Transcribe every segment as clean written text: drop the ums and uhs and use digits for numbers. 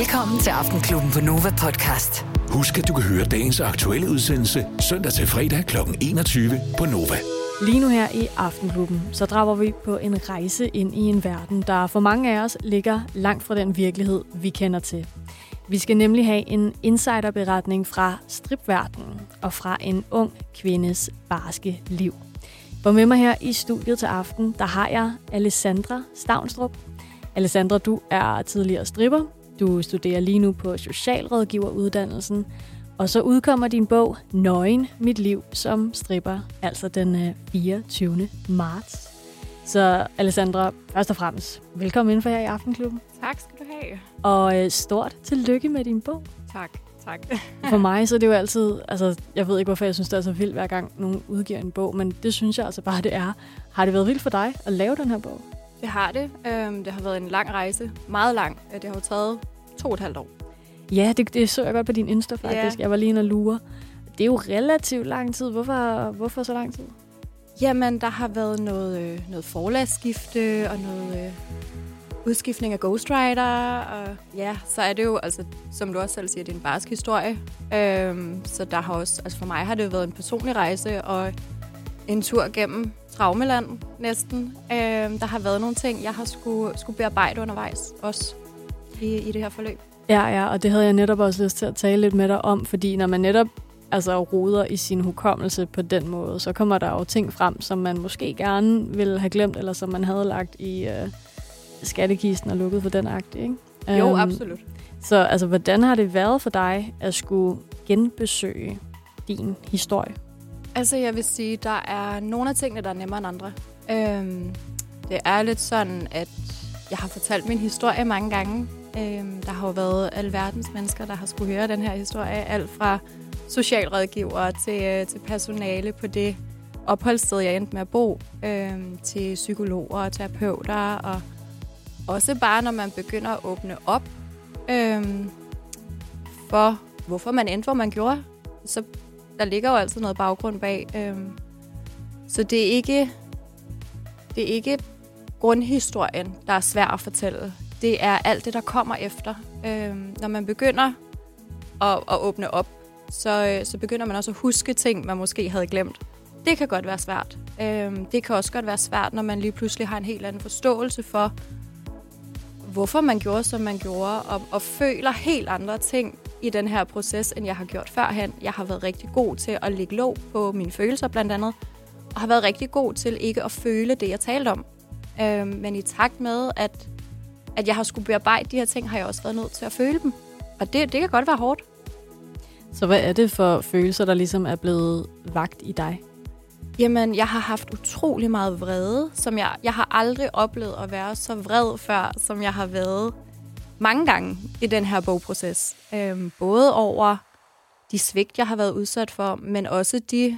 Velkommen til Aftenklubben på Nova Podcast. Husk, at du kan høre dagens aktuelle udsendelse søndag til fredag kl. 21 på Nova. Lige nu her i Aftenklubben, så drager vi på en rejse ind i en verden, der for mange af os ligger langt fra den virkelighed, vi kender til. Vi skal nemlig have en insiderberetning fra stripverdenen og fra en ung kvindes barske liv. For med mig her i studiet til aften, der har jeg Alessandra Stavnstrup. Alessandra, du er tidligere stripper. Du studerer lige nu på socialrådgiveruddannelsen. Og så udkommer din bog Nøgen, mit liv som stripper, altså den 24. marts. Så Alessandra, først og fremmest, velkommen indenfor her i Aftenklubben. Tak skal du have. Og stort tillykke med din bog. Tak. For mig så er det jo altid, altså jeg ved ikke hvorfor jeg synes det er så vildt hver gang nogen udgiver en bog, men det synes jeg altså bare det er. Har det været vildt for dig at lave den her bog? Det har det. Det har været en lang rejse. Meget lang. Det har jo taget 2,5 år. Ja, det så jeg godt på din Insta faktisk. Ja. Jeg var lige inde og lure. Det er jo relativt lang tid. Hvorfor så lang tid? Jamen, der har været noget forlagsskifte og noget udskiftning af ghostwriter. Og ja, så er det jo, altså, som du også selv siger, det er en barsk historie. Så der har også, altså for mig har det jo været en personlig rejse og en tur gennem traumeland næsten. Der har været nogle ting, jeg har skulle bearbejde undervejs også i det her forløb. Ja, og det havde jeg netop også lyst til at tale lidt med dig om, fordi når man netop roder i sin hukommelse på den måde, så kommer der jo ting frem, som man måske gerne ville have glemt, eller som man havde lagt i skattekisten og lukket for den akt, ikke? Jo, absolut. Så altså, hvordan har det været for dig at skulle genbesøge din historie? Altså, jeg vil sige, der er nogle af tingene, der er nemmere end andre. Det er lidt sådan, at jeg har fortalt min historie mange gange. Der har jo været alverdens mennesker, der har skulle høre den her historie. Alt fra socialrådgivere til personale på det opholdssted, jeg endte med at bo, til psykologer og terapeuter. Og også bare, når man begynder at åbne op for, hvorfor man endte, hvor man gjorde. Så der ligger jo altid noget baggrund bag. Så det er ikke grundhistorien, der er svær at fortælle. Det er alt det, der kommer efter. Når man begynder at åbne op, så begynder man også at huske ting, man måske havde glemt. Det kan godt være svært. Det kan også godt være svært, når man lige pludselig har en helt anden forståelse for, hvorfor man gjorde, som man gjorde, og føler helt andre ting i den her proces, end jeg har gjort førhen. Jeg har været rigtig god til at lægge låg på mine følelser, blandt andet, og har været rigtig god til ikke at føle det, jeg talte om. Men i takt med, at jeg har skulle bearbejde de her ting, har jeg også været nødt til at føle dem. Og det kan godt være hårdt. Så hvad er det for følelser, der ligesom er blevet vakt i dig? Jamen, jeg har haft utrolig meget vrede, som jeg har aldrig oplevet at være så vred før, som jeg har været mange gange i den her bogproces. Både over de svigt, jeg har været udsat for, men også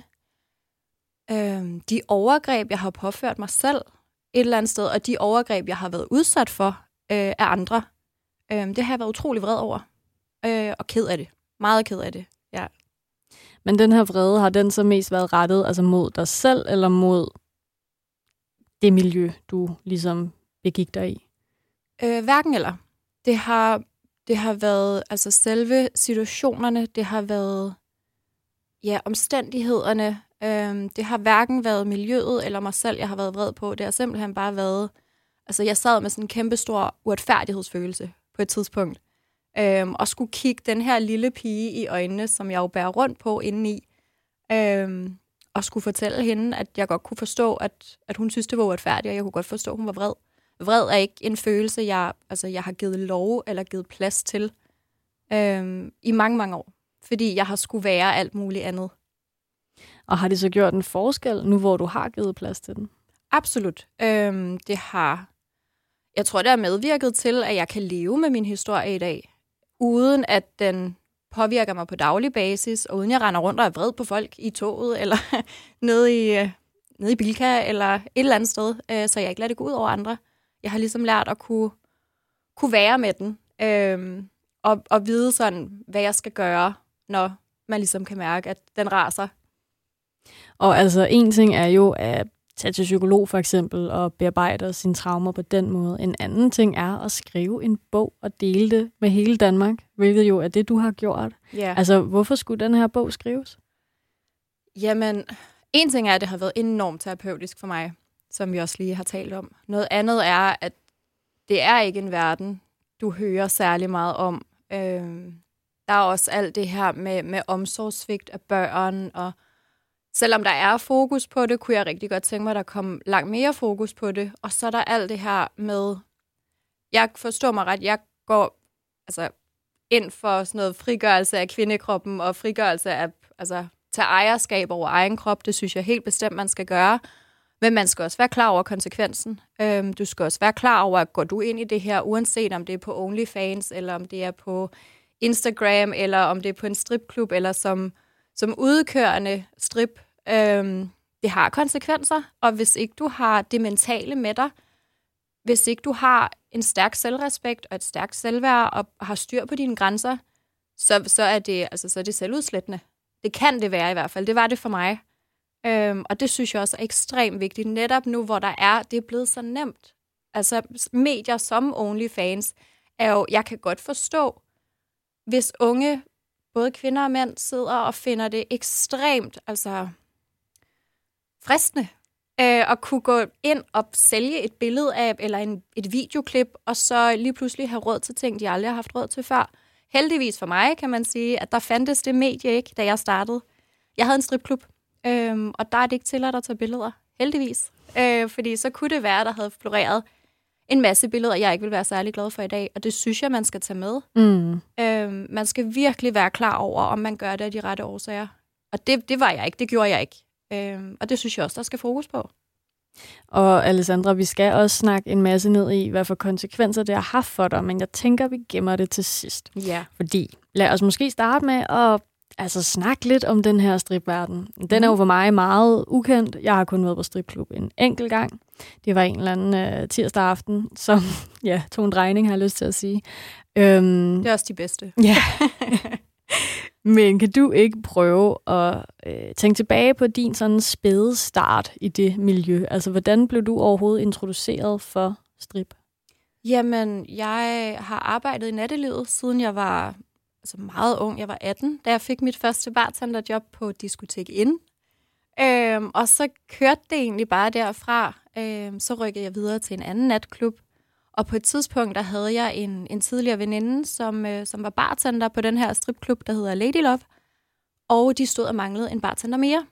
de overgreb, jeg har påført mig selv et eller andet sted, og de overgreb, jeg har været udsat for af andre. Det har jeg været utrolig vred over, og ked af det. Meget ked af det, ja. Men den her vrede, har den så mest været rettet altså mod dig selv, eller mod det miljø, du ligesom begik dig i? Hverken eller. Det har været altså selve situationerne, det har været omstændighederne. Det har hverken været miljøet eller mig selv, jeg har været vred på. Det har simpelthen bare været, altså jeg sad med sådan en kæmpe stor uretfærdighedsfølelse på et tidspunkt. Og skulle kigge den her lille pige i øjnene, som jeg jo bærer rundt på indeni, og skulle fortælle hende, at jeg godt kunne forstå, at hun synes, det var uretfærdigt, og jeg kunne godt forstå, at hun var vred. Vred er ikke en følelse, jeg har givet lov eller givet plads til i mange, mange år. Fordi jeg har skulle være alt muligt andet. Og har det så gjort en forskel, nu hvor du har givet plads til den? Absolut. Det har. Jeg tror, det har medvirket til, at jeg kan leve med min historie i dag, uden at den påvirker mig på daglig basis, og uden jeg render rundt og er vred på folk i toget, eller nede i Bilka, eller et eller andet sted, så jeg ikke lader det gå ud over andre. Jeg har ligesom lært at kunne være med den, og vide sådan, hvad jeg skal gøre, når man ligesom kan mærke, at den raser. Og altså, en ting er jo, at tage til psykolog for eksempel og bearbejde sine traumer på den måde. En anden ting er at skrive en bog og dele det med hele Danmark, hvilket jo er det, du har gjort. Yeah. Altså, hvorfor skulle den her bog skrives? Jamen, en ting er, at det har været enormt terapeutisk for mig, som vi også lige har talt om. Noget andet er, at det er ikke en verden, du hører særlig meget om. Der er også alt det her med omsorgssvigt af børn, og selvom der er fokus på det, kunne jeg rigtig godt tænke mig, at der kom langt mere fokus på det. Og så er der alt det her med, jeg forstår mig ret, jeg går ind for sådan noget frigørelse af kvindekroppen, og frigørelse af, tage ejerskab over egen krop. Det synes jeg helt bestemt, man skal gøre. Men man skal også være klar over konsekvensen. Du skal også være klar over, at går du ind i det her, uanset om det er på OnlyFans, eller om det er på Instagram, eller om det er på en stripklub, eller som udkørende strip. Det har konsekvenser, og hvis ikke du har det mentale med dig, hvis ikke du har en stærk selvrespekt og et stærkt selvværd, og har styr på dine grænser, så er det selvudslættende. Det kan det være i hvert fald. Det var det for mig. Og det synes jeg også er ekstremt vigtigt. Netop nu, hvor det er blevet så nemt. Altså medier som OnlyFans er jo, jeg kan godt forstå, hvis unge, både kvinder og mænd, sidder og finder det ekstremt fristende at kunne gå ind og sælge et billede af, eller et videoklip, og så lige pludselig have råd til ting, de aldrig har haft råd til før. Heldigvis for mig, kan man sige, at der fandtes det medie ikke, da jeg startede. Jeg havde en stripklub, og der er det ikke tilladt at tage billeder. Heldigvis. Fordi så kunne det være, der havde floreret en masse billeder, jeg ikke vil være særlig glad for i dag, og det synes jeg, man skal tage med. Man skal virkelig være klar over, om man gør det af de rette årsager. Og det var jeg ikke, det gjorde jeg ikke. Og det synes jeg også, der skal fokus på. Og Alessandra, vi skal også snakke en masse ned i, hvad for konsekvenser det har haft for dig, men jeg tænker, vi gemmer det til sidst. Ja. Fordi lad os måske starte med at snakke lidt om den her stripverden. Den er jo for mig meget ukendt. Jeg har kun været på stripklub en enkelt gang. Det var en eller anden tirsdag aften, som tog en drejning, har jeg lyst til at sige. Det er også de bedste. Ja. Men kan du ikke prøve at tænke tilbage på din sådan spæde start i det miljø? Altså, hvordan blev du overhovedet introduceret for strip? Jamen, jeg har arbejdet i nattelivet, siden jeg var meget ung. Jeg var 18, da jeg fik mit første bartenderjob på Diskotek Inn. Og så kørte det egentlig bare derfra. Så rykkede jeg videre til en anden natklub. Og på et tidspunkt, der havde jeg en tidligere veninde, som var bartender på den her stripklub, der hedder Lady Love. Og de stod og manglede en bartender mere.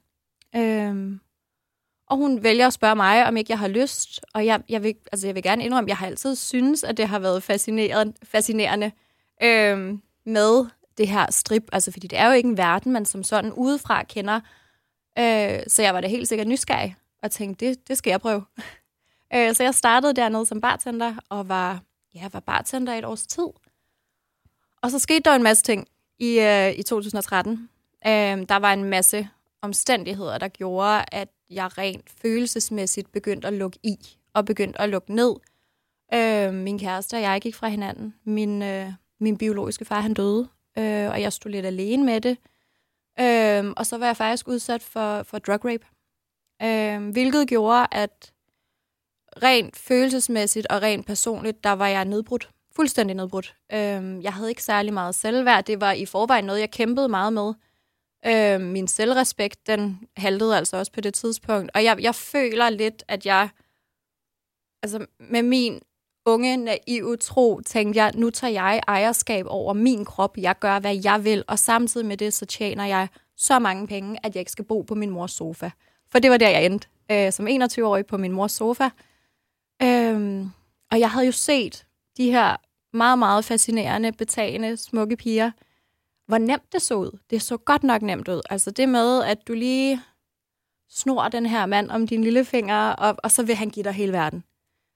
Og hun vælger at spørge mig, om ikke jeg har lyst. Og jeg vil gerne indrømme, jeg har altid syntes, at det har været fascinerende med det her strip. Altså, fordi det er jo ikke en verden, man som sådan udefra kender. Så jeg var da helt sikkert nysgerrig og tænkte, det skal jeg prøve. Så jeg startede dernede som bartender, og var bartender et års tid. Og så skete der en masse ting i 2013. Der var en masse omstændigheder, der gjorde, at jeg rent følelsesmæssigt begyndte at lukke i, og begyndte at lukke ned. Min kæreste og jeg gik fra hinanden. Min biologiske far, han døde, og jeg stod lidt alene med det. Og så var jeg faktisk udsat for drug rape. Hvilket gjorde, at rent følelsesmæssigt og rent personligt, der var jeg nedbrudt. Fuldstændig nedbrudt. Jeg havde ikke særlig meget selvværd. Det var i forvejen noget, jeg kæmpede meget med. Min selvrespekt, den haltede altså også på det tidspunkt. Og jeg føler lidt, at jeg med min unge, naive tro, tænkte jeg, nu tager jeg ejerskab over min krop. Jeg gør, hvad jeg vil. Og samtidig med det, så tjener jeg så mange penge, at jeg ikke skal bo på min mors sofa. For det var der, jeg endte. Som 21-årig på min mors sofa. Og jeg havde jo set de her meget, meget fascinerende, betagende, smukke piger. Hvor nemt det så ud. Det så godt nok nemt ud. Altså det med, at du lige snor den her mand om dine lillefinger, og så vil han give dig hele verden.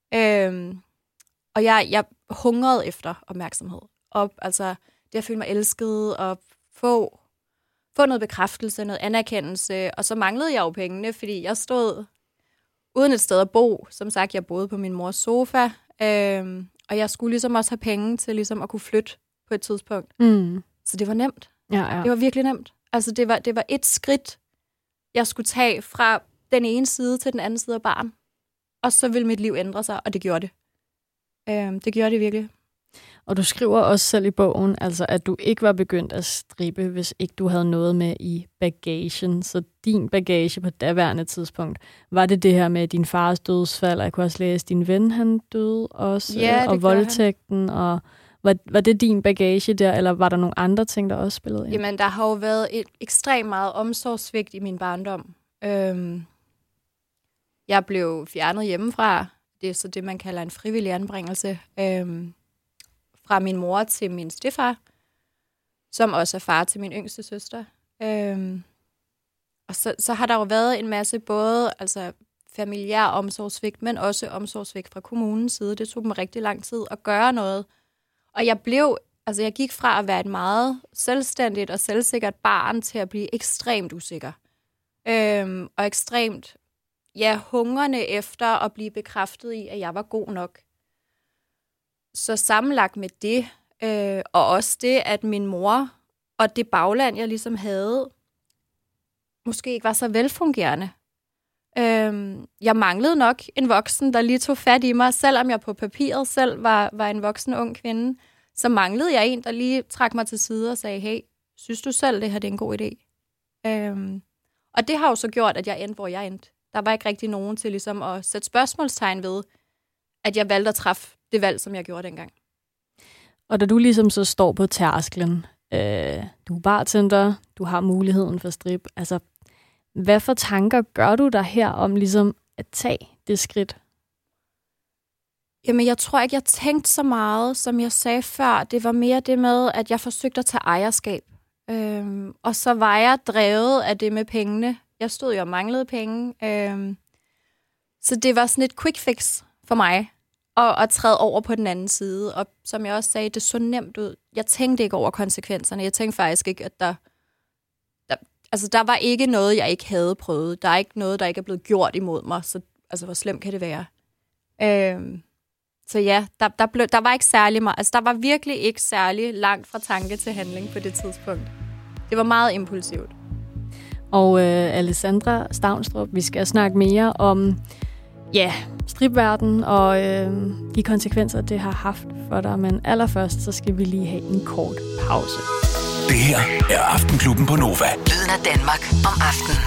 Og jeg hungrede efter opmærksomhed. Og altså det at føle mig elsket, og få noget bekræftelse, noget anerkendelse. Og så manglede jeg jo pengene, fordi jeg stod uden et sted at bo. Som sagt, jeg boede på min mors sofa. Og jeg skulle ligesom også have penge til ligesom at kunne flytte på et tidspunkt. Så det var nemt. Ja. Det var virkelig nemt. Altså det var et skridt, jeg skulle tage fra den ene side til den anden side af baren. Og så ville mit liv ændre sig, og det gjorde det. Det gjorde det virkelig. Og du skriver også selv i bogen, altså at du ikke var begyndt at strippe, hvis ikke du havde noget med i bagagen. Så din bagage på daværende tidspunkt, var det her med din fars dødsfald, og jeg kunne også læse, din ven, han døde også, ja, og voldtægten, og var det din bagage der, eller var der nogle andre ting, der også spillede ind? Jamen, der har jo været et ekstremt meget omsorgssvigt i min barndom. Jeg blev fjernet hjemmefra. Det er så det, man kalder en frivillig anbringelse. Fra min mor til min stedfar, som også er far til min yngste søster. Og så har der jo været en masse både altså familiær omsorgssvigt, men også omsorgssvigt fra kommunens side. Det tog dem rigtig lang tid at gøre noget. Og jeg gik fra at være et meget selvstændigt og selvsikkert barn til at blive ekstremt usikker. Og ekstremt, hungrende efter at blive bekræftet i, at jeg var god nok. Så sammenlagt med det, og også det, at min mor og det bagland, jeg ligesom havde, måske ikke var så velfungerende. Jeg manglede nok en voksen, der lige tog fat i mig, selvom jeg på papiret selv var en voksen ung kvinde. Så manglede jeg en, der lige trak mig til side og sagde, hey, synes du selv, det her det er en god idé? Og det har jo så gjort, at jeg endte, hvor jeg endte. Der var ikke rigtig nogen til ligesom at sætte spørgsmålstegn ved, at jeg valgte at træffe det valg, som jeg gjorde dengang. Og da du ligesom så står på tærsklen, du er bartender, du har muligheden for strip, altså hvad for tanker gør du der her om ligesom at tage det skridt? Jamen, jeg tror ikke, jeg tænkte så meget, som jeg sagde før. Det var mere det med, at jeg forsøgte at tage ejerskab. Og så var jeg drevet af det med pengene. Jeg stod jo og manglede penge. Så det var sådan et quick fix for mig at træde over på den anden side. Og som jeg også sagde, det så nemt ud. Jeg tænkte ikke over konsekvenserne. Jeg tænkte faktisk ikke, at der var ikke noget, jeg ikke havde prøvet. Der er ikke noget, der ikke er blevet gjort imod mig. Så altså, hvor slemt kan det være? Så ja, der var ikke særlig meget. Altså, der var virkelig ikke særlig langt fra tanke til handling på det tidspunkt. Det var meget impulsivt. Og Alessandra Stavnstrup, vi skal snakke mere om stripverden og de konsekvenser, det har haft for dig. Men allerførst, så skal vi lige have en kort pause. Det her er Aftenklubben på Nova. Lyden af Danmark om aftenen.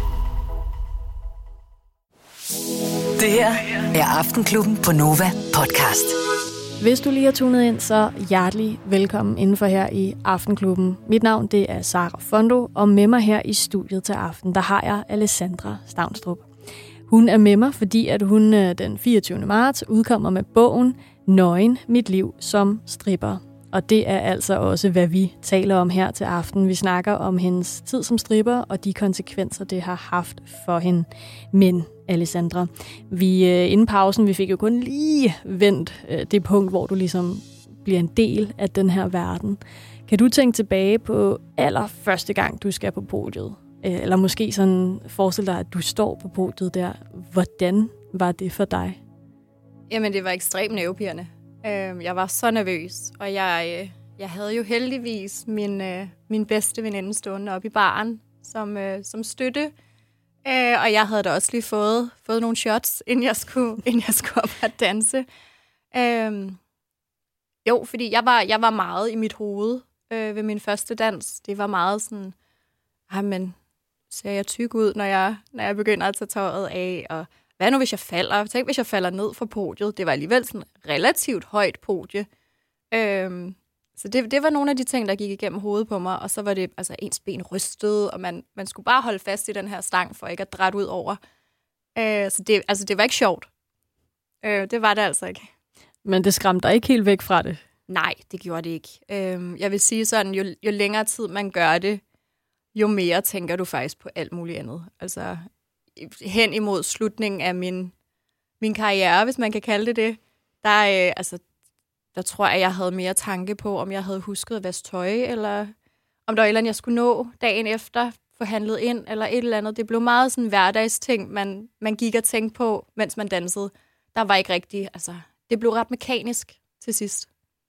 Det her er Aftenklubben på Nova podcast. Hvis du lige har tunet ind, så hjertelig velkommen indenfor her i Aftenklubben. Mit navn det er Sara Fondo, og med mig her i studiet til aften, der har jeg Alessandra Stavnstrup. Hun er med mig, fordi at hun den 24. marts udkommer med bogen Nøgen, mit liv som stripper. Og det er altså også, hvad vi taler om her til aften. Vi snakker om hendes tid som stripper og de konsekvenser, det har haft for hende. Men Alessandra, inden pausen, vi fik jo kun lige vendt det punkt, hvor du ligesom bliver en del af den her verden. Kan du tænke tilbage på allerførste gang, du skal på podiet? Eller måske sådan forestille dig, at du står på podiet der. Hvordan var det for dig? Jamen, det var ekstremt nervepirrende. Jeg var så nervøs, og jeg havde jo heldigvis min bedste veninde stående oppe i baren som støtte. Og jeg havde da også lige fået nogle shots, inden jeg skulle op og danse. Fordi jeg var meget i mit hoved ved min første dans. Det var meget sådan, men ser jeg tyk ud, når jeg begynder at tage tøjet af, og hvad nu, hvis jeg falder? Tænk, hvis jeg falder ned fra podiet. Det var alligevel sådan relativt højt podie. Så det var nogle af de ting, der gik igennem hovedet på mig. Og så var det altså ens ben rystede, og man skulle bare holde fast i den her stang, for ikke at drætte ud over. Så det var ikke sjovt. Det var det altså ikke. Men det skræmte dig ikke helt væk fra det? Nej, det gjorde det ikke. Jeg vil sige sådan, jo længere tid man gør det, jo mere tænker du faktisk på alt muligt andet. Altså hen imod slutningen af min karriere, hvis man kan kalde det, der tror jeg havde mere tanke på, om jeg havde husket at vaske tøj, eller om der var et eller andet, jeg skulle nå dagen efter, få handlet ind, eller et eller andet. Det blev meget sådan hverdagsting, man gik og tænkte på, mens man dansede. Der var ikke rigtig, det blev ret mekanisk til sidst.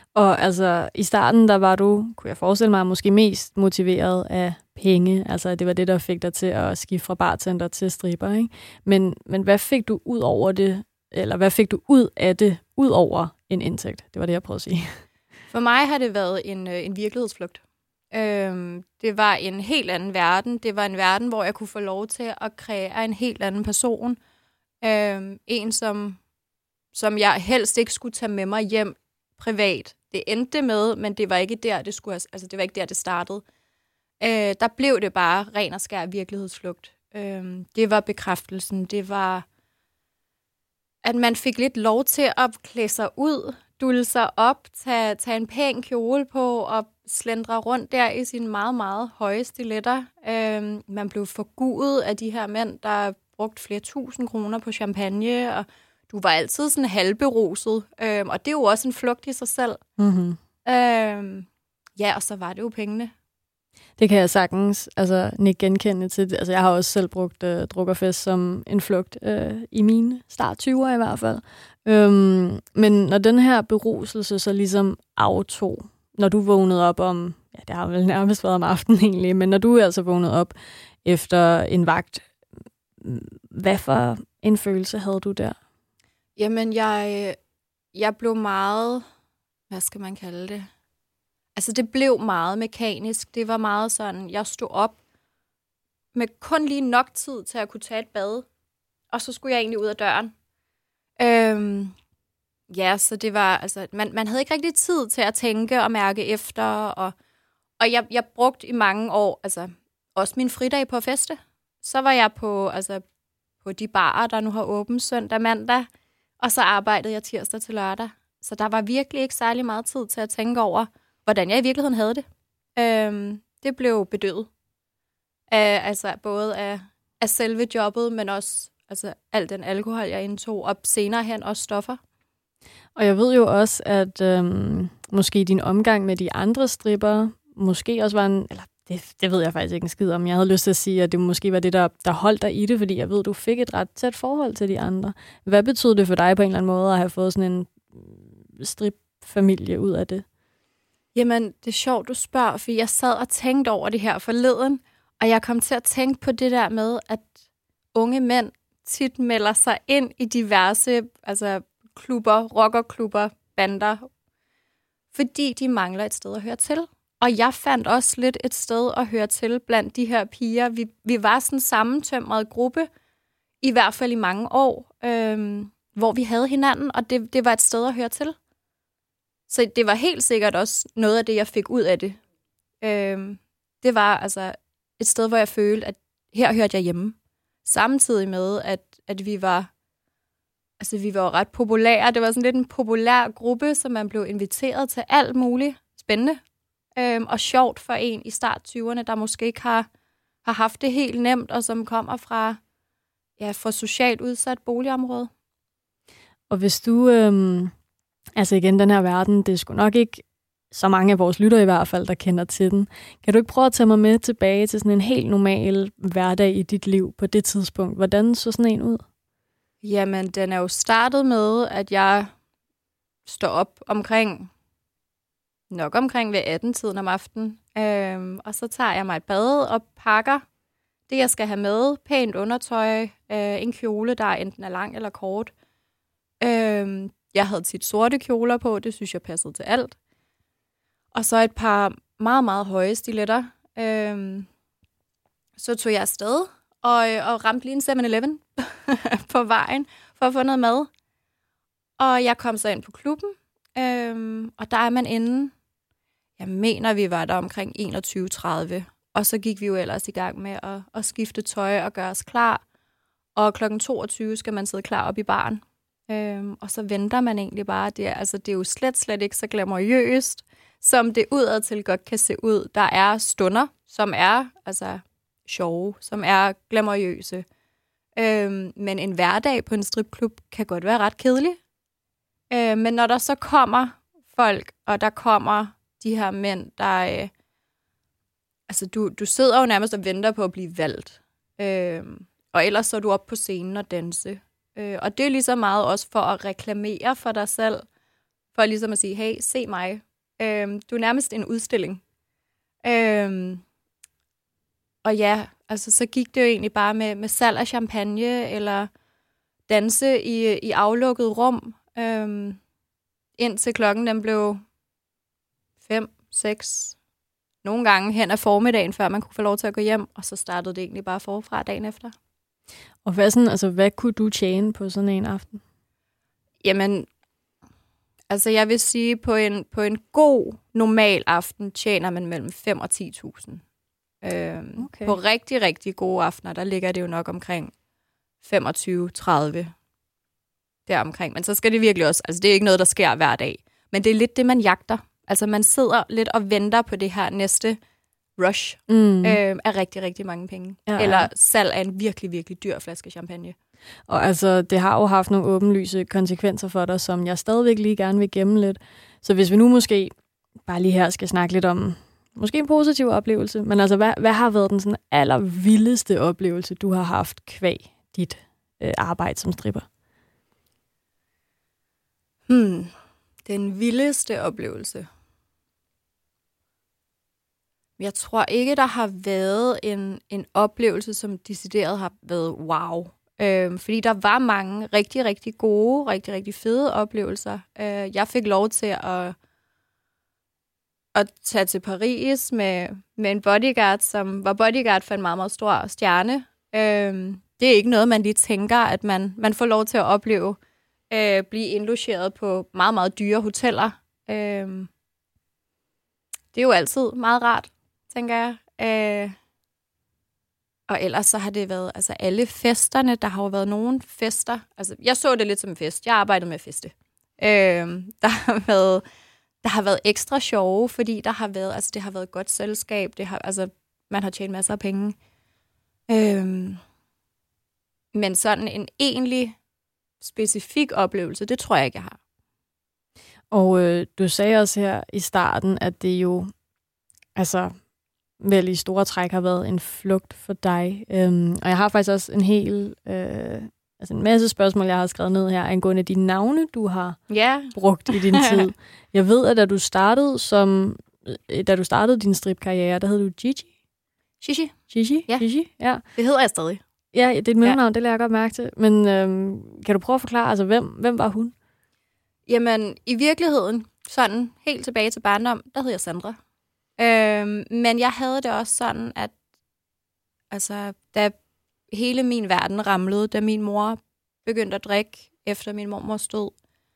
Og altså, i starten, der var du, kunne jeg forestille mig, måske mest motiveret af penge. Altså, det var det, der fik dig til at skifte fra bartender til stripper, ikke? Men hvad fik du ud over det, eller hvad fik du ud af det, ud over en indtægt? Det var det, jeg prøvede at sige. For mig har det været en virkelighedsflugt. Det var en helt anden verden. Det var en verden, hvor jeg kunne få lov til at kreere en helt anden person. En, som jeg helst ikke skulle tage med mig hjem privat. Det endte med, men det var ikke der, det skulle altså det var ikke der, det startede. Der blev det bare ren og skær virkelighedsflugt. Det var bekræftelsen. Det var, at man fik lidt lov til at klæde sig ud, dulle sig op, tage en pæn kjole på og slendre rundt der i sine meget, meget høje stiletter. Man blev forgudet af de her mænd, der brugt flere tusind kroner på champagne, og du var altid sådan halvberuset. Og det er jo også en flugt i sig selv. Mm-hmm. Ja, og så var det jo pengene. Det kan jeg sagtens nikke genkende til. Altså, jeg har også selv brugt drukkerfest som en flugt i mine start 20'er i hvert fald. Men når den her beruselse så ligesom aftog, når du vågnede op om, ja, det har vel nærmest været om aftenen egentlig, men når du altså vågnede op efter en vagt, hvad for en følelse havde du der? Jamen, jeg blev meget, hvad skal man kalde det? Altså, det blev meget mekanisk. Det var meget sådan, jeg stod op med kun lige nok tid til at kunne tage et bad, og så skulle jeg egentlig ud af døren. Ja, så det var, altså, man havde ikke rigtig tid til at tænke og mærke efter, og jeg brugte i mange år, altså, også min fridag på at feste. Så var jeg på de barer, der nu har åbent søndag, mandag, og så arbejdede jeg tirsdag til lørdag. Så der var virkelig ikke særlig meget tid til at tænke over, hvordan jeg i virkeligheden havde det. Det blev bedøvet. Både af selve jobbet, men også al den alkohol, jeg indtog, og senere hen også stoffer. Og jeg ved jo også, at måske din omgang med de andre stripper, måske også var eller det ved jeg faktisk ikke en skid om. Jeg havde lyst til at sige, at det måske var det, der holdt dig i det, fordi jeg ved, du fik et ret tæt forhold til de andre. Hvad betød det for dig på en eller anden måde at have fået sådan en stripfamilie ud af det? Jamen, det er sjovt, du spørger, for jeg sad og tænkte over det her forleden, og jeg kom til at tænke på det der med, at unge mænd tit melder sig ind i diverse klubber, rockerklubber, bander, fordi de mangler et sted at høre til. Og jeg fandt også lidt et sted at høre til blandt de her piger. Vi var sådan en sammentømret gruppe, i hvert fald i mange år, hvor vi havde hinanden, og det var et sted at høre til. Så det var helt sikkert også noget af det, jeg fik ud af det. Det var et sted, hvor jeg følte, at her hørte jeg hjemme. Samtidig med, at vi var ret populære. Det var sådan lidt en populær gruppe, så man blev inviteret til alt muligt spændende og sjovt for en i start 20'erne, der måske ikke har haft det helt nemt, og som kommer fra socialt udsat boligområde. Og hvis du, igen, den her verden, det er sgu nok ikke så mange af vores lyttere i hvert fald, der kender til den. Kan du ikke prøve at tage mig med tilbage til sådan en helt normal hverdag i dit liv på det tidspunkt? Hvordan så sådan en ud? Jamen, den er jo startet med, at jeg står op omkring ved 18-tiden om aftenen. Og så tager jeg mig et bad og pakker det, jeg skal have med. Pænt undertøj, en kjole, der enten er lang eller kort. Jeg havde tit sorte kjoler på, det synes jeg passede til alt. Og så et par meget, meget høje stiletter. Så tog jeg afsted og ramte lige en 7-Eleven på vejen for at få noget mad. Og jeg kom så ind på klubben, og der er man inde. Jeg mener, vi var der omkring 21:30. Og så gik vi jo ellers i gang med at skifte tøj og gøre os klar. Og kl. 22 skal man sidde klar op i baren. Og så venter man egentlig bare. Det er jo slet ikke så glamourøst, som det udadtil godt kan se ud. Der er stunder, som er sjove, som er glamourøse. Men en hverdag på en stripklub kan godt være ret kedelig. Men når der så kommer folk, og der kommer de her mænd, der... du sidder jo nærmest og venter på at blive valgt. Og ellers så er du op på scenen og danse. Og det er lige så meget også for at reklamere for dig selv. For ligesom at sige, hey, se mig. Du er nærmest en udstilling. Og ja, altså så gik det jo egentlig bare med salg af champagne, eller danse i aflukket rum, indtil klokken den blev 5, 6, nogle gange hen ad formiddagen, før man kunne få lov til at gå hjem, og så startede det egentlig bare forfra dagen efter. Og hvad kunne du tjene på sådan en aften? Jamen, altså jeg vil sige, på en god, normal aften tjener man mellem 5 og 10.000. Okay. På rigtig, rigtig gode aftener, der ligger det jo nok omkring 25-30 deromkring. Men så skal det virkelig også, altså det er ikke noget, der sker hver dag. Men det er lidt det, man jagter. Altså man sidder lidt og venter på det her næste rush af rigtig, rigtig mange penge. Ja. Eller salg af en virkelig, virkelig dyr flaske champagne. Og altså, det har jo haft nogle åbenlyse konsekvenser for dig, som jeg stadigvæk lige gerne vil gemme lidt. Så hvis vi nu måske bare lige her skal snakke lidt om måske en positiv oplevelse, men altså, hvad har været den sådan allervildeste oplevelse, du har haft kvæg dit arbejde som stripper? Den vildeste oplevelse. Jeg tror ikke, der har været en oplevelse, som decideret har været wow. Fordi der var mange rigtig, rigtig gode, rigtig, rigtig fede oplevelser. Jeg fik lov til at tage til Paris med en bodyguard, som var bodyguard for en meget, meget stor stjerne. Det er ikke noget, man lige tænker, at man får lov til at opleve. Blive indlogeret på meget, meget dyre hoteller. Det er jo altid meget rart, tænker jeg. Og ellers så har det været, altså alle festerne, der har jo været nogle fester. Altså, jeg så det lidt som en fest. Jeg arbejdede med at feste. Der har været ekstra sjove, fordi der har været, altså det har været et godt selskab. Man har tjent masser af penge. Men sådan en egentlig specifik oplevelse, det tror jeg ikke, jeg har. Og du sagde også her i starten, at det jo altså vel i store træk har været en flugt for dig. Og jeg har faktisk også en masse spørgsmål, jeg har skrevet ned her, angående de navne, du har brugt i din tid. Jeg ved, at da du startede din stripkarriere, der hed du Gigi? Gigi? Ja. Gigi, ja. Det hedder jeg stadig. Ja, det er et mellemnavn, det lader jeg godt mærke til. Men kan du prøve at forklare, altså hvem var hun? Jamen, i virkeligheden, sådan helt tilbage til barndom, der hed jeg Sandra. Men jeg havde det også sådan, at altså, da hele min verden ramlede, da min mor begyndte at drikke, efter min mormors død,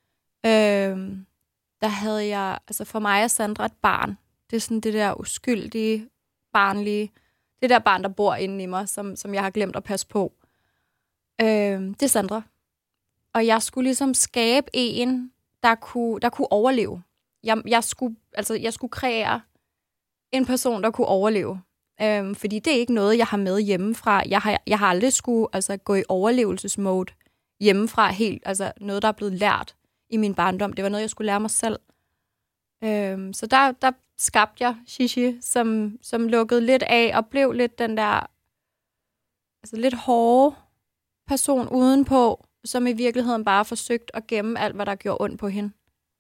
der havde jeg, altså for mig er Sandra et barn. Det er sådan det der uskyldige, barnlige, det der barn, der bor inde i mig, som jeg har glemt at passe på. Det er Sandra. Og jeg skulle ligesom skabe en, der kunne overleve. Jeg skulle kreere en person, der kunne overleve. Fordi det er ikke noget, jeg har med hjemmefra. Jeg har aldrig skulle gå i overlevelsesmode hjemmefra helt. Altså noget, der er blevet lært i min barndom. Det var noget, jeg skulle lære mig selv. Så der skabte jeg Gigi, som lukkede lidt af og blev lidt den der lidt hårde person udenpå, som i virkeligheden bare forsøgte at gemme alt, hvad der gjorde ondt på hende.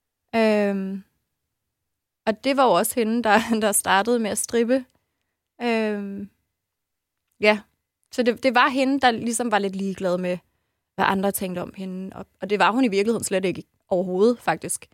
Og det var jo også hende, der startede med at strippe. Så det var hende, der ligesom var lidt ligeglad med, hvad andre tænkte om hende. Og det var hun i virkeligheden slet ikke overhovedet, faktisk.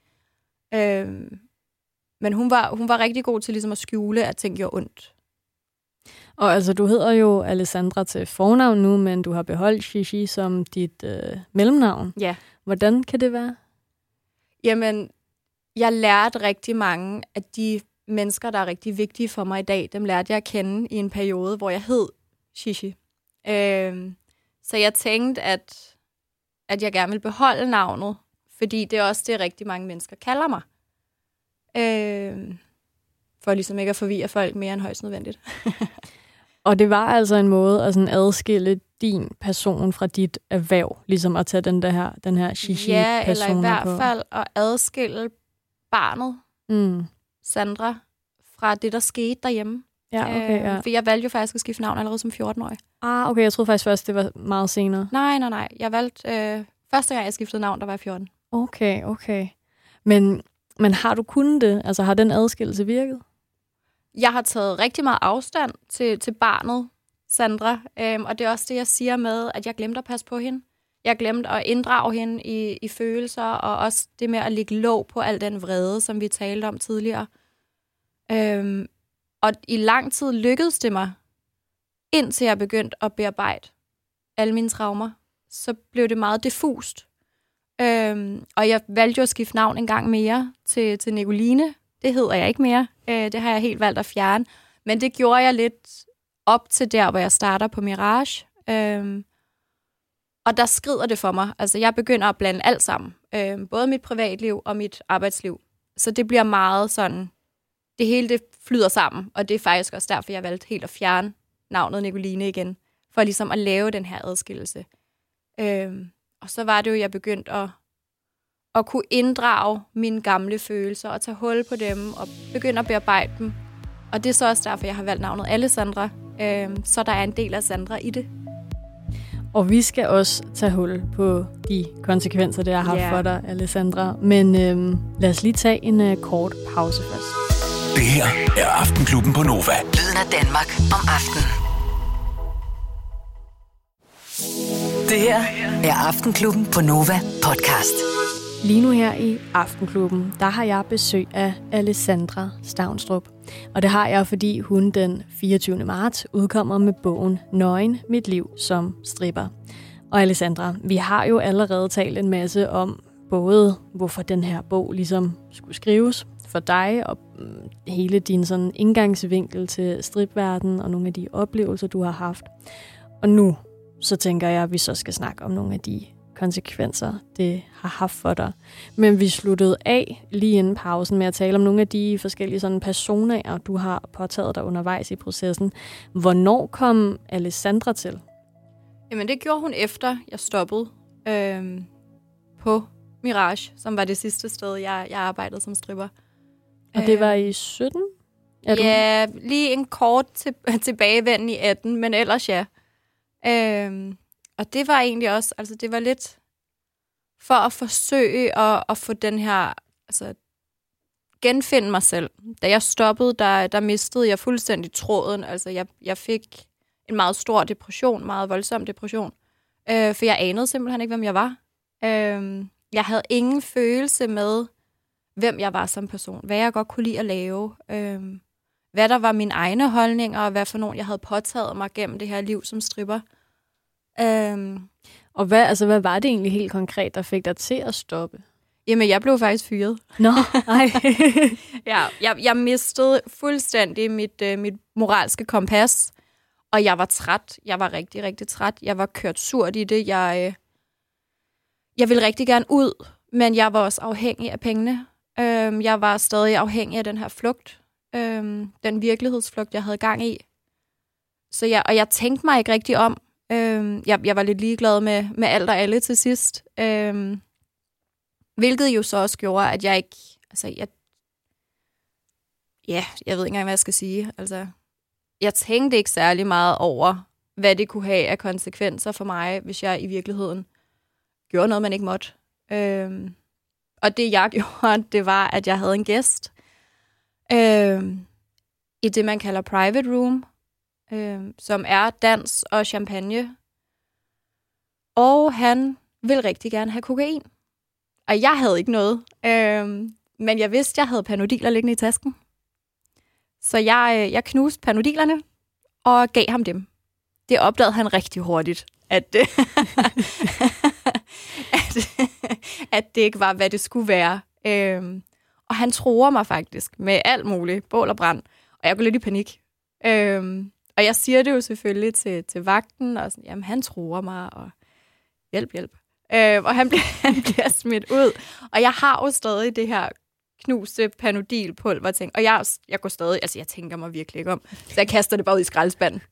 Men hun var rigtig god til ligesom at skjule, at ting gjorde ondt. Og altså, du hedder jo Alessandra til fornavn nu, men du har beholdt Gigi som dit mellemnavn. Ja. Hvordan kan det være? Jamen, jeg lærte rigtig mange af de mennesker, der er rigtig vigtige for mig i dag. Dem lærte jeg at kende i en periode, hvor jeg hed Gigi. Så jeg tænkte, at jeg gerne vil beholde navnet, fordi det er også det, rigtig mange mennesker kalder mig. For ligesom ikke at forvirre folk mere end højst nødvendigt. Og det var altså en måde at sådan adskille din person fra dit erhverv, ligesom at tage den her Gigi-person. Ja, eller i hvert fald at adskille barnet, Sandra, fra det, der skete derhjemme. Ja, okay, ja. For jeg valgte jo faktisk at skifte navn allerede som 14-årig. Okay, jeg troede faktisk først, det var meget senere. Nej. Jeg valgte, første gang jeg skiftede navn, der var jeg 14. Okay. Men Men har du kunnet det? Altså har den adskillelse virket? Jeg har taget rigtig meget afstand til barnet, Sandra. Og det er også det, jeg siger med, at jeg glemte at passe på hende. Jeg glemte at inddrage hende i følelser, og også det med at lægge låg på al den vrede, som vi talte om tidligere. Og i lang tid lykkedes det mig, indtil jeg begyndte at bearbejde alle mine traumer. Så blev det meget diffust. Og jeg valgte jo at skifte navn en gang mere til Nicoline. Det hedder jeg ikke mere. Det har jeg helt valgt at fjerne. Men det gjorde jeg lidt op til der, hvor jeg starter på Mirage. Og der skrider det for mig. Altså, jeg begynder at blande alt sammen. Både mit privatliv og mit arbejdsliv. Så det bliver meget sådan... Det hele det flyder sammen. Og det er faktisk også derfor, jeg valgte helt at fjerne navnet Nicoline igen. For ligesom at lave den her adskillelse. Og så var det jo, jeg begyndte at kunne inddrage mine gamle følelser og tage hul på dem og begynde at bearbejde dem. Og det er så også derfor, jeg har valgt navnet Alessandra. Så der er en del af Sandra i det. Og vi skal også tage hul på de konsekvenser, det har haft for dig, Alessandra. Men lad os lige tage en kort pause først. Det her er Aftenklubben på Nova. Lyden af Danmark om aftenen. Det her er Aftenklubben på Nova podcast. Lige nu her i Aftenklubben, der har jeg besøg af Alessandra Stavnstrup. Og det har jeg, fordi hun den 24. marts udkommer med bogen Nøgen, mit liv som stripper. Og Alessandra, vi har jo allerede talt en masse om både, hvorfor den her bog ligesom skulle skrives for dig, og hele din sådan indgangsvinkel til stripverdenen og nogle af de oplevelser, du har haft. Og nu så tænker jeg, at vi så skal snakke om nogle af de konsekvenser, det har haft for dig. Men vi sluttede af lige inden pausen med at tale om nogle af de forskellige sådan personer, du har påtaget dig undervejs i processen. Hvornår kom Alessandra til? Jamen det gjorde hun efter, jeg stoppede på Mirage, som var det sidste sted, jeg arbejdede som stripper. Og det var i 17? Ja, lige en kort tilbagevenden i 18, men ellers ja. Og det var egentlig også, altså det var lidt for at forsøge at få den her, altså genfinde mig selv. Da jeg stoppede, der mistede jeg fuldstændig tråden. Altså jeg fik en meget stor depression, meget voldsom depression. For jeg anede simpelthen ikke, hvem jeg var. Jeg havde ingen følelse med, hvem jeg var som person. Hvad jeg godt kunne lide at lave. Hvad der var mine egne holdninger, og hvad for nogen jeg havde påtaget mig gennem det her liv som stripper. Og hvad var det egentlig helt konkret, der fik dig til at stoppe? Jamen, jeg blev faktisk fyret. Nå, nej. Ja, jeg mistede fuldstændig mit moralske kompas, og jeg var træt. Jeg var rigtig, rigtig træt. Jeg var kørt surt i det. Jeg ville rigtig gerne ud, men jeg var også afhængig af pengene. Jeg var stadig afhængig af den her flugt. Den virkelighedsflugt, jeg havde gang i. Så jeg tænkte mig ikke rigtig om. Jeg var lidt ligeglad med alt og alle til sidst. Hvilket jo så også gjorde, at jeg ikke... Altså, jeg ved ikke engang, hvad jeg skal sige. Altså, jeg tænkte ikke særlig meget over, hvad det kunne have af konsekvenser for mig, hvis jeg i virkeligheden gjorde noget, man ikke måtte. Og det, jeg gjorde, det var, at jeg havde en gæst i det, man kalder private room, som er dans og champagne. Og han ville rigtig gerne have kokain. Og jeg havde ikke noget. Men jeg vidste, jeg havde Panodiler liggende i tasken. Så jeg knuste Panodilerne og gav ham dem. Det opdagede han rigtig hurtigt, at det ikke var, hvad det skulle være. Og han truer mig faktisk med alt muligt, bål og brand. Og jeg går lidt i panik. Og jeg siger det jo selvfølgelig til vagten, og sådan, jamen han truer mig, og hjælp. Og han bliver smidt ud. Og jeg har jo stadig det her knuste Panodil-pulver ting. Og jeg går stadig, altså jeg tænker mig virkelig ikke om. Så jeg kaster det bare ud i skraldespanden.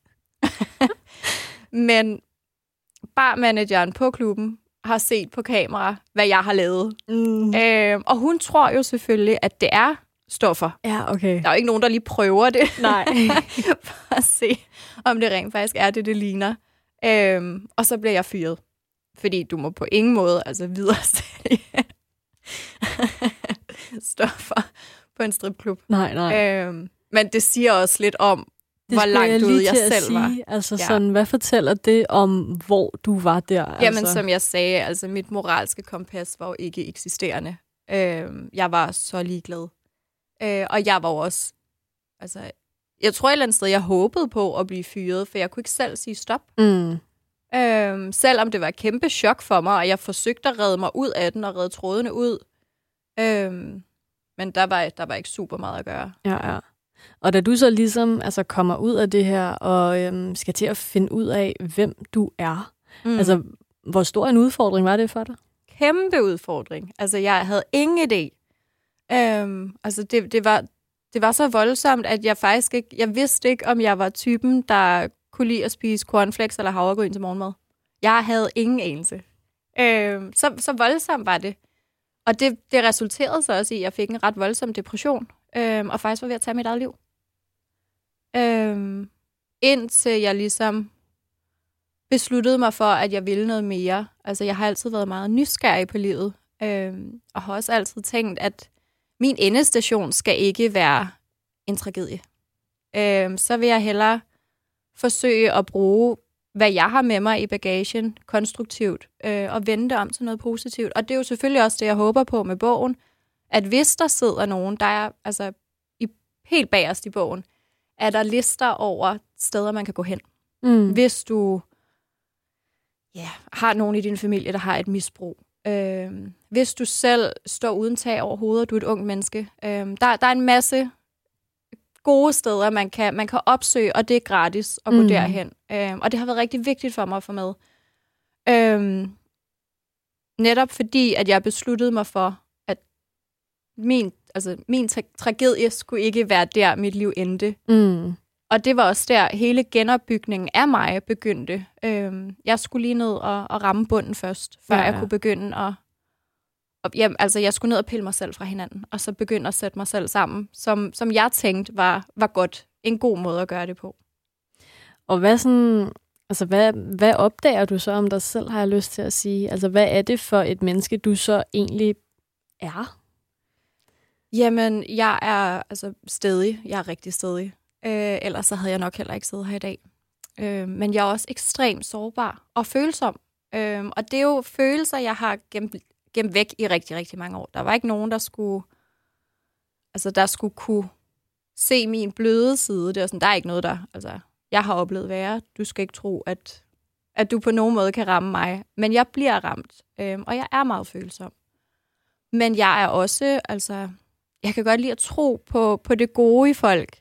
Men barmanageren på klubben har set på kamera, hvad jeg har lavet. Og hun tror jo selvfølgelig, at det er stoffer. Ja, okay. Der er jo ikke nogen, der lige prøver det. Nej. For at se, om det rent faktisk er det ligner. Og så bliver jeg fyret. Fordi du må på ingen måde videre sælge stoffer på en stripklub. Nej. Men det siger også lidt om, hvor langt ude jeg selv var. Altså sådan, hvad fortæller det om, hvor du var der? Jamen, som jeg sagde, altså mit moralske kompas var jo ikke eksisterende. Jeg var så ligeglad. Og jeg var også, altså, jeg tror et eller andet sted, jeg håbede på at blive fyret, for jeg kunne ikke selv sige stop. Selvom det var et kæmpe chok for mig, og jeg forsøgte at redde mig ud af den, og redde trådene ud. Men der var ikke super meget at gøre. Ja. Og da du så ligesom kommer ud af det her, og skal til at finde ud af, hvem du er, altså, hvor stor en udfordring var det for dig? Kæmpe udfordring. Altså, jeg havde ingen idé. Altså, det var så voldsomt, at jeg vidste ikke, om jeg var typen, der kunne lide at spise cornflakes eller havregryn til morgenmad. Jeg havde ingen anelse. Så voldsomt var det. Og det resulterede så også i, at jeg fik en ret voldsom depression, og faktisk var ved at tage mit eget liv. Indtil jeg ligesom besluttede mig for, at jeg ville noget mere. Altså, jeg har altid været meget nysgerrig på livet, og har også altid tænkt, at min endestation skal ikke være en tragedie. Så vil jeg hellere forsøge at bruge, hvad jeg har med mig i bagagen, konstruktivt, og vende det om til noget positivt. Og det er jo selvfølgelig også det, jeg håber på med bogen, at hvis der sidder nogen, der er altså helt bagerst i bogen, er der lister over steder, man kan gå hen. Hvis du har nogen i din familie, der har et misbrug. Hvis du selv står uden tag over hovedet, og du er et ungt menneske. Der er en masse gode steder, man kan opsøge, og det er gratis at gå derhen. Og det har været rigtig vigtigt for mig at få med. Netop fordi, at jeg besluttede mig for, at min tragedie skulle ikke være der, mit liv endte. Og det var også der, hele genopbygningen af mig begyndte. Jeg skulle lige ned og ramme bunden først, før jeg kunne begynde at... jeg skulle ned og pille mig selv fra hinanden, og så begynde at sætte mig selv sammen, som jeg tænkte var godt. En god måde at gøre det på. Og hvad opdager du så om dig selv, har jeg lyst til at sige? Altså, hvad er det for et menneske, du så egentlig er? Jamen, jeg er stædig. Jeg er rigtig stædig. Ellers så havde jeg nok heller ikke siddet her i dag. Men jeg er også ekstremt sårbar og følsom. Og det er jo følelser, jeg har gemt væk i rigtig, rigtig mange år. Der var ikke nogen, der skulle kunne se min bløde side. Det er sådan, der er ikke noget der. Altså, jeg har oplevet værre. Du skal ikke tro, at du på nogen måde kan ramme mig. Men jeg bliver ramt, og jeg er meget følsom. Men jeg er også, jeg kan godt lide at tro på det gode i folk.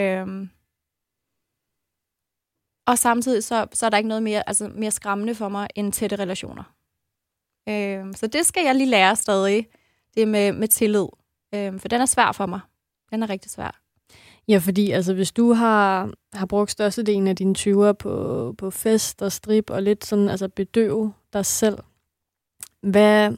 Og samtidig så er der ikke noget mere skræmmende for mig end tætte relationer. Så det skal jeg lige lære stadig, det med tillid. For den er svær for mig. Den er rigtig svær. Ja, fordi hvis du har brugt størstedelen af dine 20'er på fest og strip og lidt sådan, bedøve dig selv, hvad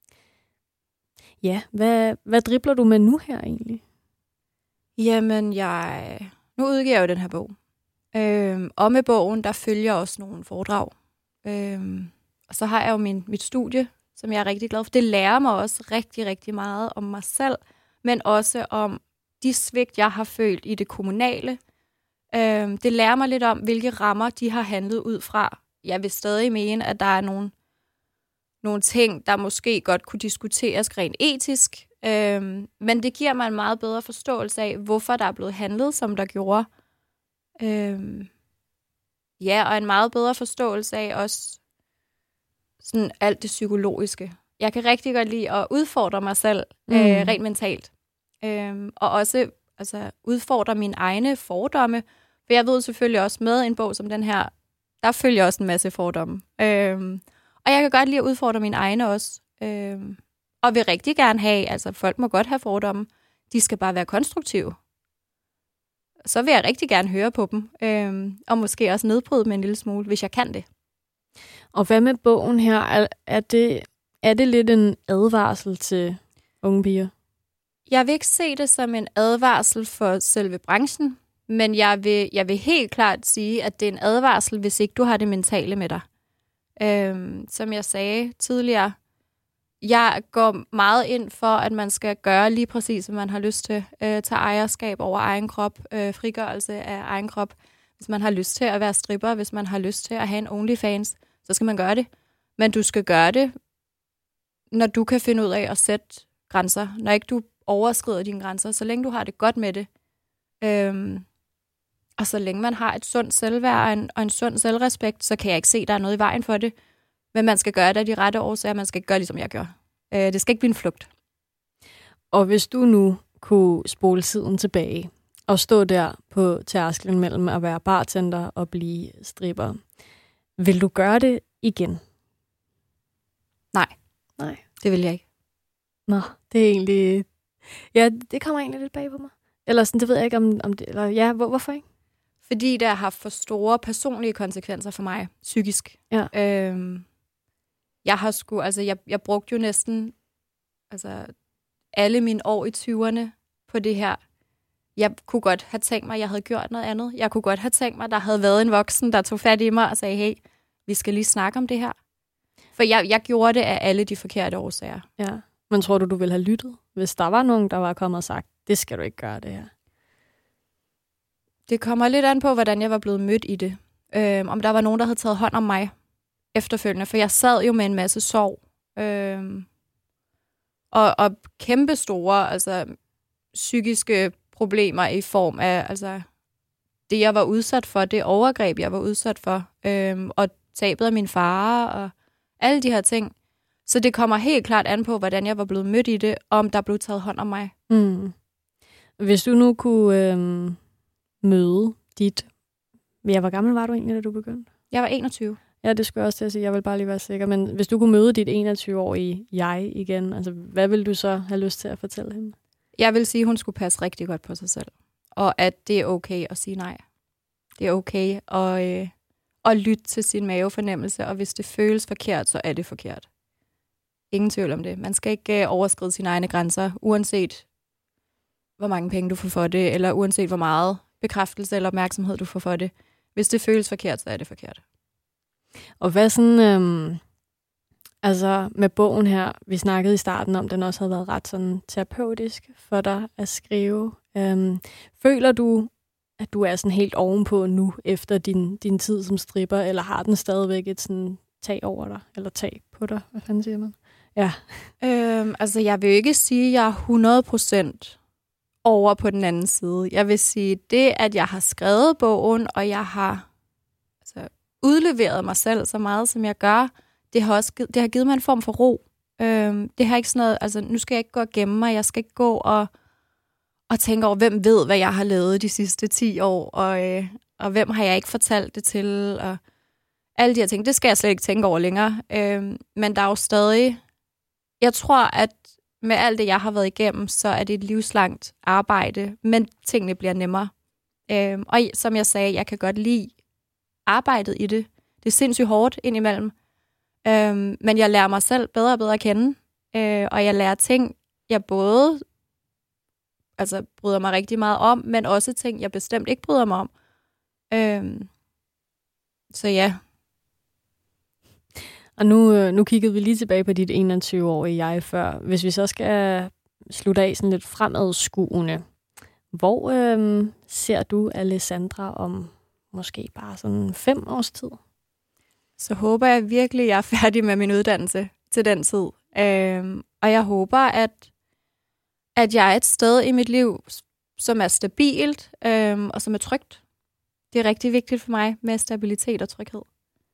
dribler du med nu her egentlig? Jamen, nu udgiver jeg jo den her bog. Og med bogen, der følger også nogle foredrag. Og så har jeg jo mit studie, som jeg er rigtig glad for. Det lærer mig også rigtig, rigtig meget om mig selv, men også om de svigt, jeg har følt i det kommunale. Det lærer mig lidt om, hvilke rammer de har handlet ud fra. Jeg vil stadig mene, at der er nogle ting, der måske godt kunne diskuteres rent etisk, men det giver mig en meget bedre forståelse af, hvorfor der er blevet handlet, som der gjorde. Og en meget bedre forståelse af også sådan alt det psykologiske. Jeg kan rigtig godt lide at udfordre mig selv rent mentalt. Og også udfordre mine egne fordomme. For jeg ved selvfølgelig også med en bog som den her, der følger også en masse fordomme. Og jeg kan godt lide at udfordre mine egne også. Og vil rigtig gerne have, folk må godt have fordomme. De skal bare være konstruktive. Så vil jeg rigtig gerne høre på dem. Og måske også nedbryde med en lille smule, hvis jeg kan det. Og hvad med bogen her? Er det lidt en advarsel til unge piger? Jeg vil ikke se det som en advarsel for selve branchen, men jeg vil helt klart sige, at det er en advarsel, hvis ikke du har det mentale med dig. Som jeg sagde tidligere, Jeg går meget ind for, at man skal gøre lige præcis, hvad man har lyst til. Tage ejerskab over egen krop, frigørelse af egen krop. Hvis man har lyst til at være stripper, hvis man har lyst til at have en OnlyFans, så skal man gøre det. Men du skal gøre det, når du kan finde ud af at sætte grænser. Når ikke du overskrider dine grænser, så længe du har det godt med det. Og så længe man har et sundt selvværd og en sund selvrespekt, så kan jeg ikke se, at der er noget i vejen for det. Men man skal gøre det af de rette årsager, man skal ikke gøre, ligesom jeg gør. Det skal ikke blive en flugt. Og hvis du nu kunne spole tiden tilbage og stå der på tærsklen mellem at være bartender og blive stripper, vil du gøre det igen? Nej. Det vil jeg ikke. Nå, det er egentlig... Ja, det kommer egentlig lidt bag på mig. Eller sådan, det ved jeg ikke om det... Eller ja, hvorfor ikke? Fordi det har haft for store personlige konsekvenser for mig, psykisk. Ja. Jeg brugte jo næsten alle mine år i 20'erne på det her. Jeg kunne godt have tænkt mig, at jeg havde gjort noget andet. Jeg kunne godt have tænkt mig, at der havde været en voksen, der tog fat i mig og sagde, hey, vi skal lige snakke om det her. For jeg gjorde det af alle de forkerte årsager. Ja. Men tror du ville have lyttet, hvis der var nogen, der var kommet og sagt, det skal du ikke gøre, det her? Det kommer lidt an på, hvordan jeg var blevet mødt i det. Om der var nogen, der havde taget hånd om mig efterfølgende. For jeg sad jo med en masse sorg. Og kæmpe store psykiske problemer i form af det, jeg var udsat for, det overgreb, jeg var udsat for. Og tabet af min far og alle de her ting. Så det kommer helt klart an på, hvordan jeg var blevet mødt i det, og om der blev taget hånd om mig. Mm. Hvis du nu kunne møde dit... Ja, hvor gammel var du egentlig, da du begyndte? Jeg var 21. Ja, det skulle jeg også til at sige. Jeg vil bare lige være sikker. Men hvis du kunne møde dit 21-årige jeg igen, hvad ville du så have lyst til at fortælle hende? Jeg vil sige, at hun skulle passe rigtig godt på sig selv. Og at det er okay at sige nej. Det er okay at lytte til sin mavefornemmelse, og hvis det føles forkert, så er det forkert. Ingen tvivl om det. Man skal ikke overskride sine egne grænser, uanset hvor mange penge du får for det, eller uanset hvor meget bekræftelse eller opmærksomhed du får for det. Hvis det føles forkert, så er det forkert. Og hvad sådan, med bogen her, vi snakkede i starten om, den også havde været ret sådan terapeutisk for dig at skrive. Føler du, at du er sådan helt ovenpå nu, efter din tid som stripper, eller har den stadigvæk et sådan tag over dig, eller tag på dig? Hvad fanden siger man? Ja. Jeg vil ikke sige, at jeg er 100% over på den anden side. Jeg vil sige, det, at jeg har skrevet bogen, og jeg har udleveret mig selv så meget, som jeg gør, det har givet mig en form for ro. Det har ikke sådan noget, nu skal jeg ikke gå og gemme mig, jeg skal ikke gå og tænke over, hvem ved, hvad jeg har lavet de sidste 10 år, og hvem har jeg ikke fortalt det til, og alle de her ting, det skal jeg slet ikke tænke over længere. Men der er jo stadig, jeg tror, at med alt det, jeg har været igennem, så er det et livslangt arbejde, men tingene bliver nemmere. Og som jeg sagde, jeg kan godt lide arbejdet i det. Det er sindssygt hårdt indimellem. Men jeg lærer mig selv bedre og bedre at kende. Og jeg lærer ting, jeg både bryder mig rigtig meget om, men også ting, jeg bestemt ikke bryder mig om. Så ja. Og nu kiggede vi lige tilbage på dit 21-årige jeg før. Hvis vi så skal slutte af sådan lidt fremadskuende, hvor ser du Alessandra om måske bare sådan 5 års tid? Så håber jeg virkelig, at jeg er færdig med min uddannelse til den tid. Og jeg håber, at jeg er et sted i mit liv, som er stabilt og som er trygt. Det er rigtig vigtigt for mig med stabilitet og tryghed.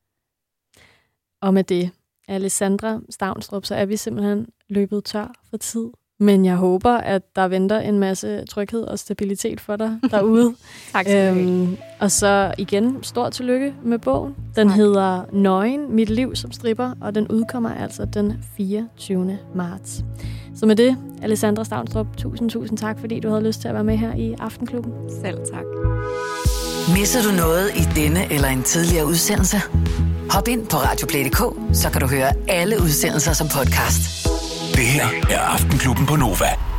Og med det, Alessandra Stavnstrup, så er vi simpelthen løbet tør for tid. Men jeg håber, at der venter en masse tryghed og stabilitet for dig derude. Tak skal du have. Og så igen, stort tillykke med bogen. Den hedder Nøgen, mit liv som stripper, og den udkommer altså den 24. marts. Så med det, Alessandra Stavnstrup, tusind tak, fordi du havde lyst til at være med her i Aftenklubben. Selv tak. Misser du noget i denne eller en tidligere udsendelse? Hop ind på radioplay.dk, så kan du høre alle udsendelser som podcast. Det her er Aftenklubben på Nova.